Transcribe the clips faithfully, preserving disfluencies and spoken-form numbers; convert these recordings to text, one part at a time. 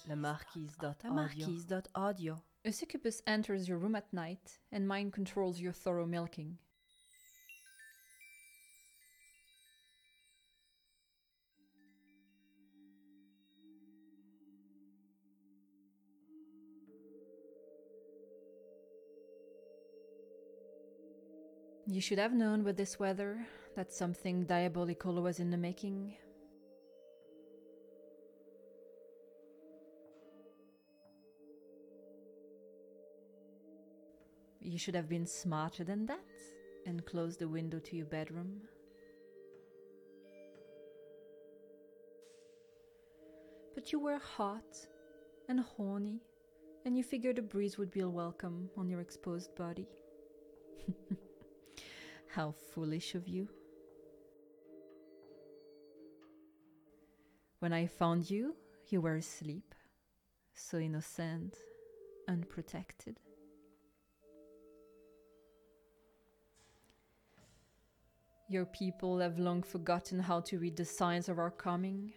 La Marquise dot La audio. Marquise dot audio. A succubus enters your room at night and mind controls your thorough milking. You should have known with this weather that something diabolical was in the making. You should have been smarter than that and closed the window to your bedroom. But you were hot and horny, and you figured a breeze would be welcome on your exposed body. How foolish of you. When I found you, you were asleep, so innocent, unprotected. Your people have long forgotten how to read the signs of our coming.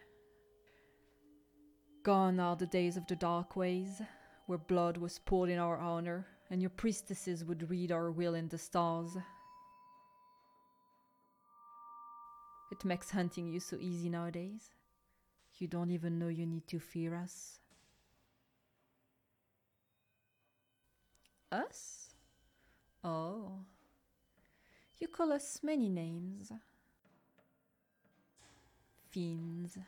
Gone are the days of the dark ways, where blood was poured in our honor, and your priestesses would read our will in the stars. It makes hunting you so easy nowadays. You don't even know you need to fear us. Us? Oh. You call us many names. Fiends.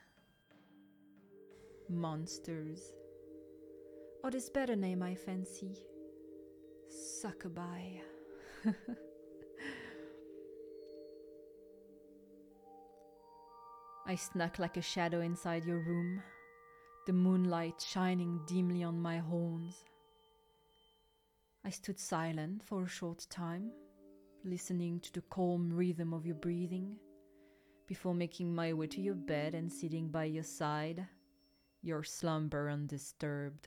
Monsters. Or this better name I fancy. Succubi. I snuck like a shadow inside your room, the moonlight shining dimly on my horns. I stood silent for a short time, listening to the calm rhythm of your breathing, before making my way to your bed and sitting by your side, your slumber undisturbed.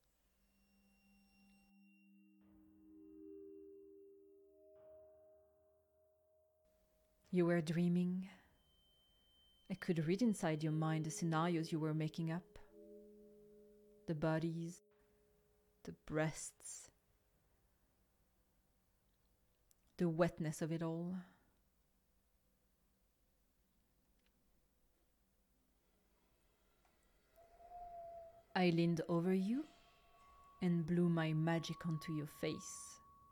You were dreaming. I could read inside your mind the scenarios you were making up. The bodies, the breasts, the wetness of it all. I leaned over you and blew my magic onto your face.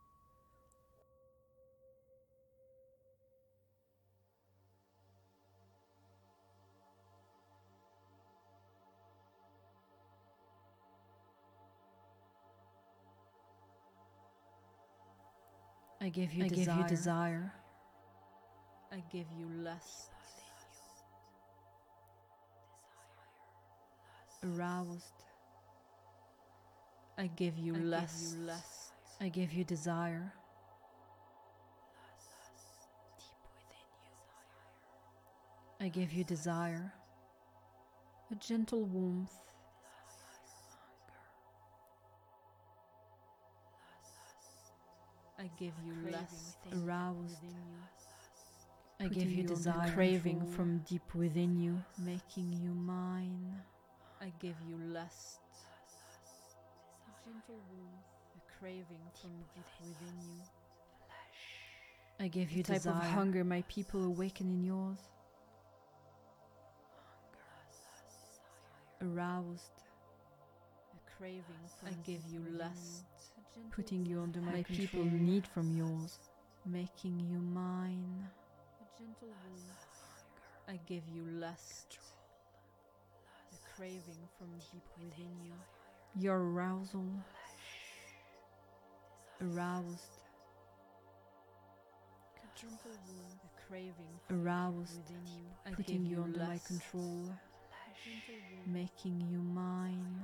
I gave you I desire. gave you desire. I gave you lust. Aroused. I gave you I lust. gave you lust. I gave you desire. I gave you desire. A gentle warmth. I gave you lust. Aroused. I Putting gave you you under desire. craving Control. from deep within you. Making you mine. I gave you lust. A gentle warmth. A craving from deep within you. I gave you The type desire. of hunger my people awaken in yours. Aroused. A craving from I gave deep you within lust. you. Putting you under my, My control. people need from yours. Making you mine. A gentle warmth. I gave you lust. A craving from deep within you. Your arousal. Aroused. A gentle warmth. A craving Aroused. within you. I Putting gave you under my lust. control. A gentle warmth. Making you mine.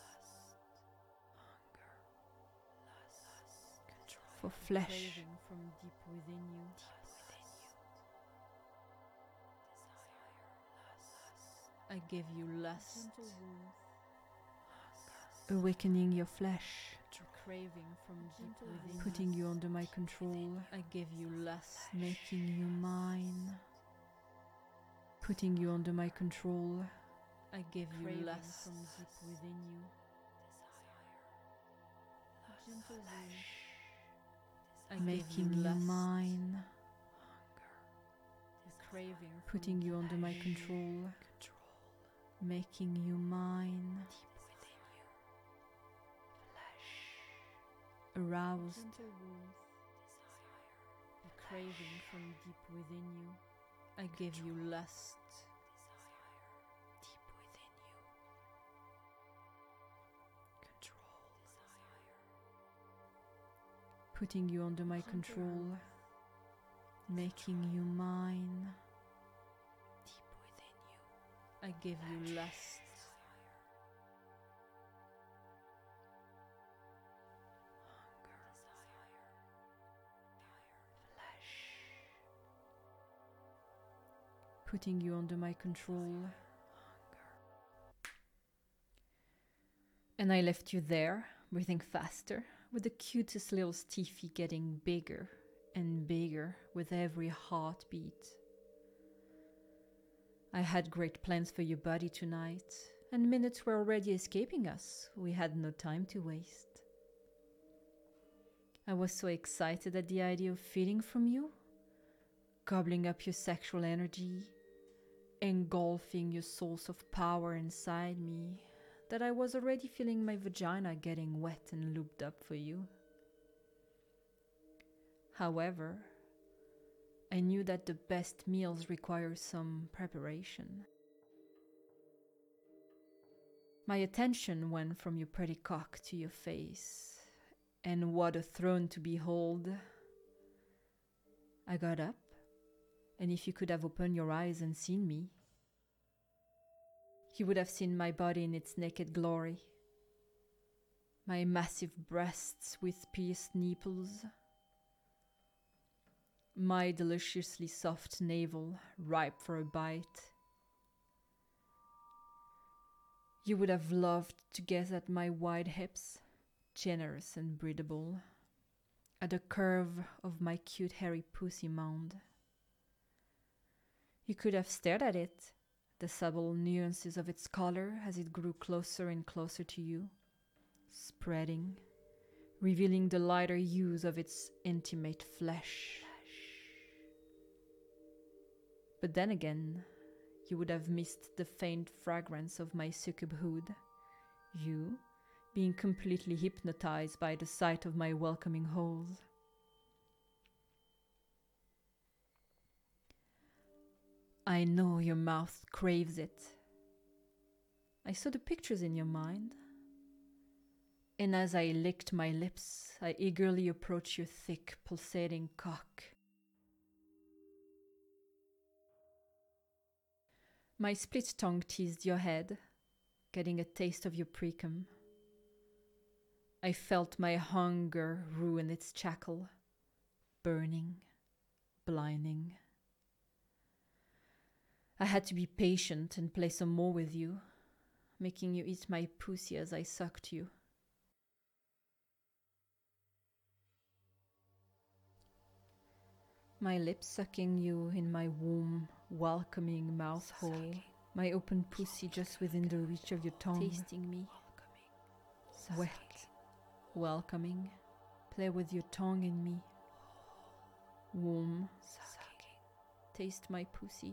For flesh. Craving from deep within you. I gave you lust. Awakening your flesh. Craving from deep within Putting you under my control. I gave you lust. Making you mine. Putting you under my control. I give you Craving lust from deep within you. A gentle warmth. I Making give you you lust. mine. A craving from Putting you under my flesh. control. Making you mine. Aroused. Gentle warmth. A craving from deep within you. I give you lust. Deep within you. Control. Putting you under my Gentle control. warmth. Making you mine. Deep within you. I give you lust. Putting you under my control. And I left you there, breathing faster, with the cutest little Stiffy getting bigger and bigger with every heartbeat. I had great plans for your body tonight, and minutes were already escaping us. We had no time to waste. I was so excited at the idea of feeding from you, gobbling up your sexual energy, engulfing your source of power inside me, that I was already feeling my vagina getting wet and lubed up for you. However, I knew that the best meals require some preparation. My attention went from your pretty cock to your face, and what a throne to behold. I got up, and if you could have opened your eyes and seen me, you would have seen my body in its naked glory. My massive breasts with pierced nipples. My deliciously soft navel, ripe for a bite. You would have loved to gaze at my wide hips, generous and breathable, at the curve of my cute hairy pussy mound. You could have stared at it, the subtle nuances of its color as it grew closer and closer to you, spreading, revealing the lighter hues of its intimate flesh. But then again, you would have missed the faint fragrance of my succubhood, you being completely hypnotized by the sight of my welcoming holes. I know your mouth craves it. I saw the pictures in your mind, and as I licked my lips, I eagerly approached your thick, pulsating cock. My split tongue teased your head, getting a taste of your precum. I felt my hunger ruin its shackle, burning, blinding. I had to be patient and play some more with you, making you eat my pussy as I sucked you. My lips sucking you in my warm, welcoming mouth hole, my open pussy just within the reach of your tongue, tasting me, wet, welcoming, play with your tongue in me, warm, taste my pussy,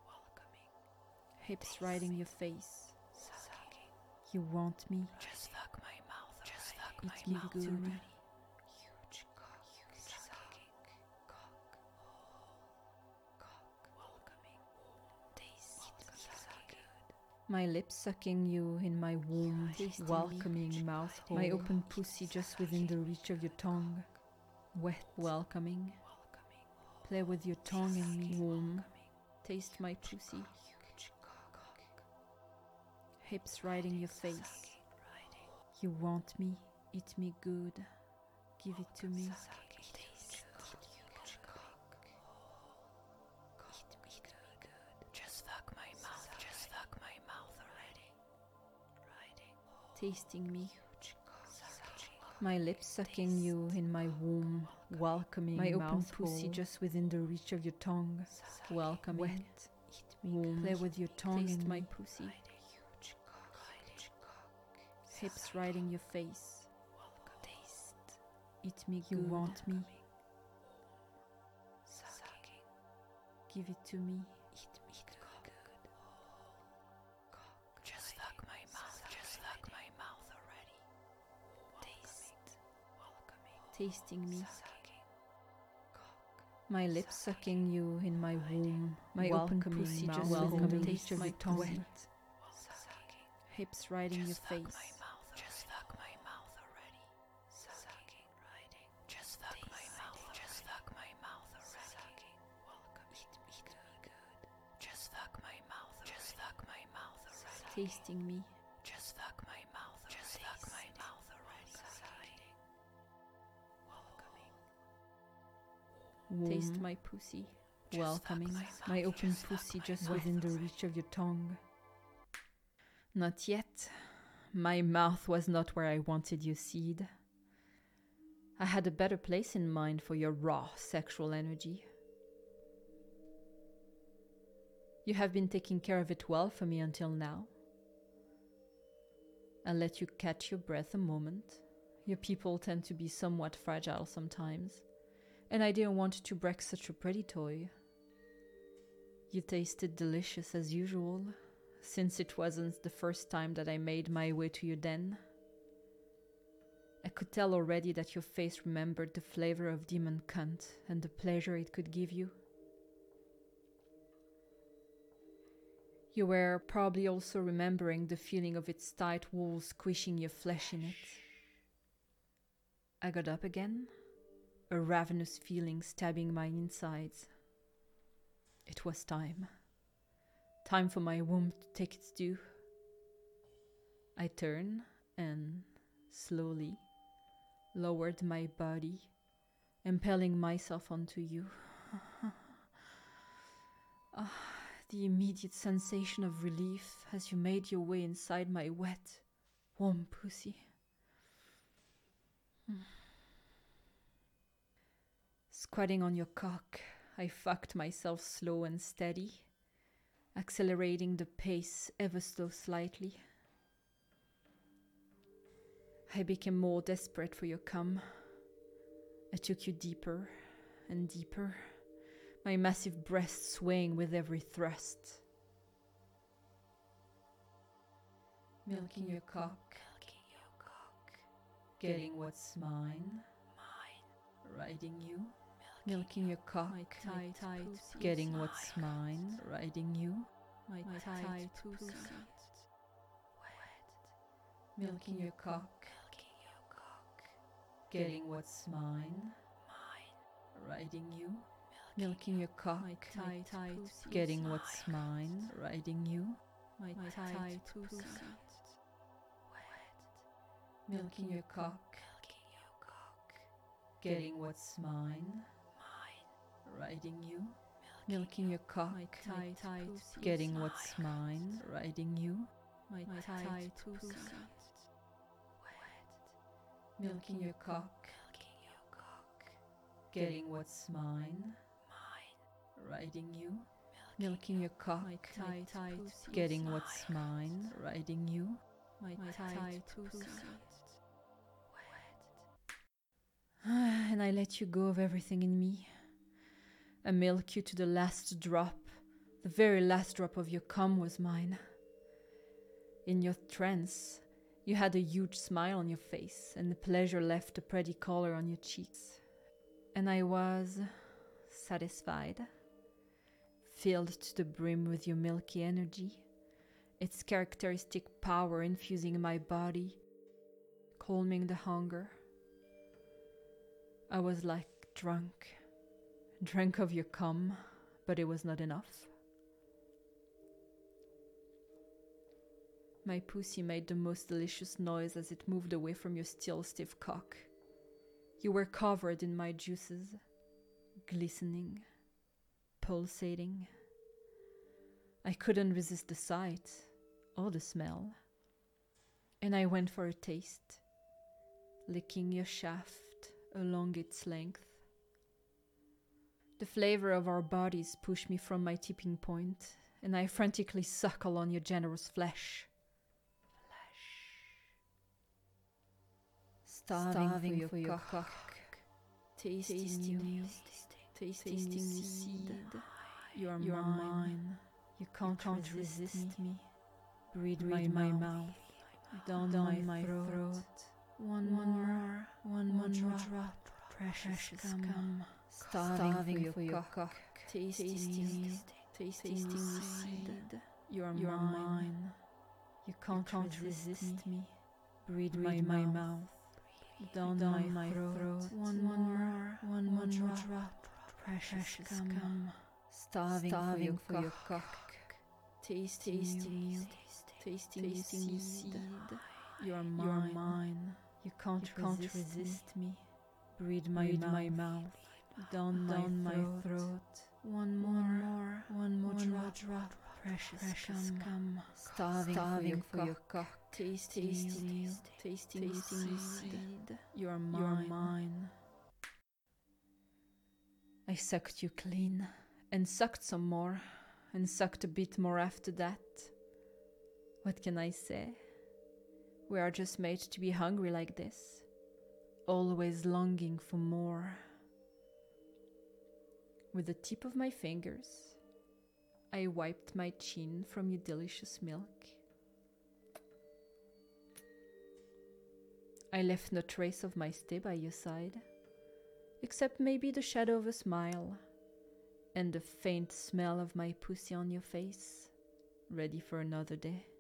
hips riding your face. You want me? Just fuck my mouth. Just fuck Eat my me mouth good. already. Huge cock. Huge sucking. Cock. Cock. Welcoming. Taste. Sucking. My lips sucking you in my warm, Tasting me. welcoming mouth hole, my open pussy just within the reach of your tongue, wet, welcoming, play with your tongue in me, warm, taste my pussy, Huge cock. hips riding your face. You want me? Eat me good. Give it to me. Taste good. Huge cock. Eat me good. Just fuck my mouth. Just fuck my mouth already. Riding. Tasting me. Huge cock. My lips sucking you in my warm, welcoming My open mouth pussy hole. just within the reach of your tongue, welcoming, Wet. Eat me warm, good. play with your tongue Taste in my me. pussy. hips riding your face. Welcome. Taste. Eat me You good. want me. Sucking. Give it to me. Eat, eat good. Cock. Just fuck my mouth. Just fuck my mouth already. Taste. Welcoming. Tasting me. Sucking. Cock. My lips sucking you in my womb. My Welcoming open pussy mouth. just Welcoming. within the taste of My your tongue. wet. Sucking. Hips riding Just your fuck face. my mouth. Just fuck my mouth already. Sucking. Riding. Just fuck my mouth. Just fuck my mouth already. Sucking. Welcome. Eat, eat me good. Just fuck my mouth. Just fuck my mouth already. Tasting me. Just fuck my mouth. Just fuck my mouth already. Sucking. Welcoming. Taste Womb. my pussy. Just Welcoming. fuck my My mouth. open Just fuck pussy my just mouth within the already. reach of your tongue. Not yet. My mouth was not where I wanted you, Seed. I had a better place in mind for your raw sexual energy. You have been taking care of it well for me until now. I'll let you catch your breath a moment. Your people tend to be somewhat fragile sometimes, and I didn't want to break such a pretty toy. You tasted delicious as usual, since it wasn't the first time that I made my way to your den. I could tell already that your face remembered the flavor of demon cunt and the pleasure it could give you. You were probably also remembering the feeling of its tight walls squishing your flesh in it. I got up again, a ravenous feeling stabbing my insides. It was time. Time for my womb to take its due. I turned and, slowly, lowered my body, impelling myself onto you. Ah, the immediate sensation of relief as you made your way inside my wet, warm pussy. Squatting on your cock, I fucked myself slow and steady, accelerating the pace ever so slightly. I became more desperate for your cum. I took you deeper and deeper, my massive breast swaying with every thrust. Milking your cock, Milking your cock. getting what's mine, Mine. riding you. Milking your cock, My tight, tight pussy getting is what's mine. mine, riding you. My, My tight, tight pussy. pussy. Wet. Milking your cock, Milking your cock. getting what's mine, Mine. riding you. Milking your cock, My tight, tight pussy getting is what's mine. mine, riding you. My, My tight, tight pussy. pussy. Wet. Milking your cock, Milking your cock. getting what's mine, Mine. riding you. Milking your cock, My tight, tight pussy getting is what's mine. mine, riding you. My, My tight, tight pussy. pussy. Wet. Milking your cock, Milking your cock. getting what's mine, Mine. riding you. Milking your cock, My tight, tight pussy getting is what's mine. mine, riding you. My, My tight, tight pussy. pussy. Wet. And I let you go of everything in me. I milk you to the last drop. The very last drop of your cum was mine. In your trance, you had a huge smile on your face, and the pleasure left a pretty color on your cheeks. And I was satisfied, filled to the brim with your milky energy, its characteristic power infusing my body, calming the hunger. I was like drunk, drunk of your cum, but it was not enough. My pussy made the most delicious noise as it moved away from your still stiff cock. You were covered in my juices, glistening, pulsating. I couldn't resist the sight or the smell, and I went for a taste, licking your shaft along its length. The flavor of our bodies pushed me from my tipping point, and I frantically suckle on your generous flesh. starving for your cock, tasting you, tasting you seed. You are mine, you can't resist me. Breathe my mouth, down my throat. One more, one more drop, precious come. Starving for your cock, tasting you, tasting you seed. You are mine, you can't resist me. Breathe my mouth, down my throat. One more, one more drop, precious come. Starving for your cock, tasting you, tasting you seed. You are mine, you can't resist me. Breathe my mouth, down my throat. One more, one more drop, precious come. Starving for your cock, tasting you, tasting you seed. You are mine. I sucked you clean, and sucked some more, and sucked a bit more after that. What can I say? We are just made to be hungry like this, always longing for more. With the tip of my fingers, I wiped my chin from your delicious milk. I left no trace of my stay by your side, except maybe the shadow of a smile, and the faint smell of my pussy on your face, ready for another day.